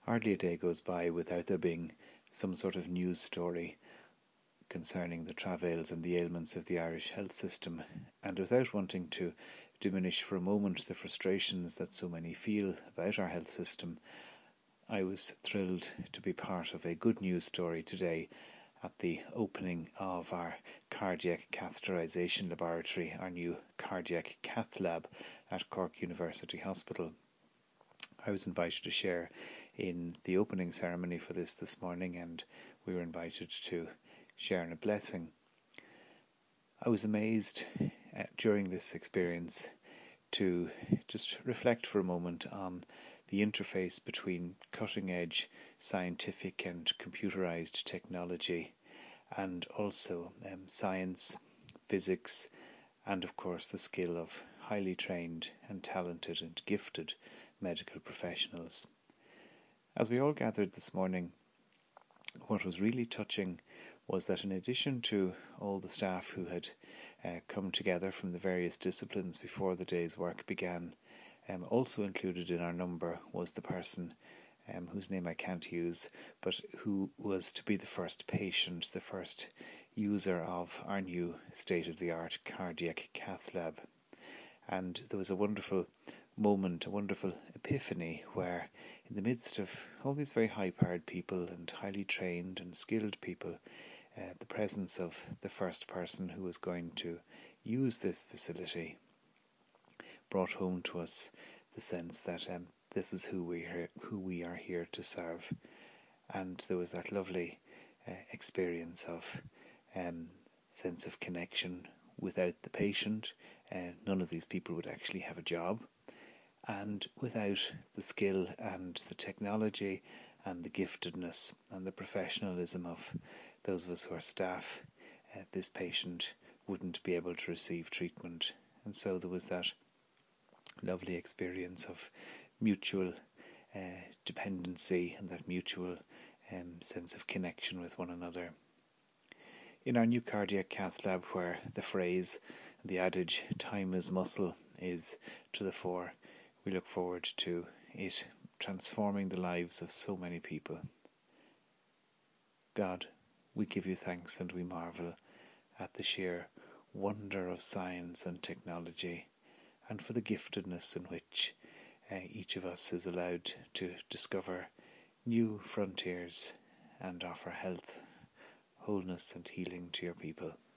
Hardly a day goes by without there being some sort of news story concerning the travails and the ailments of the Irish health system, and without wanting to diminish for a moment the frustrations that so many feel about our health system, I was thrilled to be part of a good news story today at the opening of our cardiac catheterisation laboratory, our new cardiac cath lab at Cork University Hospital. I was invited to share in the opening ceremony for this morning, and we were invited to share in a blessing. I was amazed during this experience to just reflect for a moment on the interface between cutting-edge scientific and computerized technology and also science, physics, and of course the skill of highly trained and talented and gifted medical professionals. As we all gathered this morning, what was really touching was that in addition to all the staff who had come together from the various disciplines before the day's work began, also included in our number was the person whose name I can't use, but who was to be the first patient, the first user of our new state-of-the-art cardiac cath lab. And there was a wonderful moment, a wonderful epiphany, where in the midst of all these very high-powered people and highly trained and skilled people, the presence of the first person who was going to use this facility brought home to us the sense that this is who we are here to serve. And there was that lovely experience of sense of connection. Without the patient, none of these people would actually have a job. And without the skill and the technology and the giftedness and the professionalism of those of us who are staff, this patient wouldn't be able to receive treatment. And so there was that lovely experience of mutual dependency and that mutual sense of connection with one another. In our new cardiac cath lab, where the phrase, the adage, time is muscle, is to the fore, we look forward to it transforming the lives of so many people. God, we give you thanks and we marvel at the sheer wonder of science and technology, and for the giftedness in which each of us is allowed to discover new frontiers and offer health, wholeness and healing to your people.